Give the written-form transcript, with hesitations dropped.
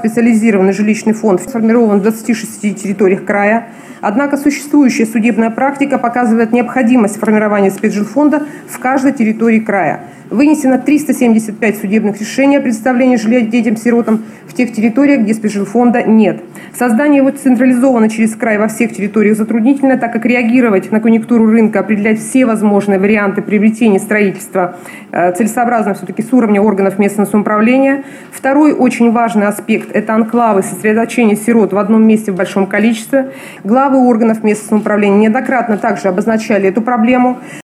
специализированный жилищный фонд сформирован в 26 территориях края. Однако существующая судебная практика показывает необходимость формирования спецжилфонда в каждой территории края. Вынесено 375 судебных решений о предоставлении жилья детям-сиротам в тех территориях, где спецжилфонда нет. Создание его централизовано через край во всех территориях затруднительно, так как реагировать на конъюнктуру рынка, определять все возможные варианты приобретения строительства целесообразно все-таки с уровня органов местного самоуправления. Второй очень важный аспект – это анклавы, сосредоточение сирот в одном месте в большом количестве. Главы органов местного самоуправления неоднократно также обозначали эту проблему.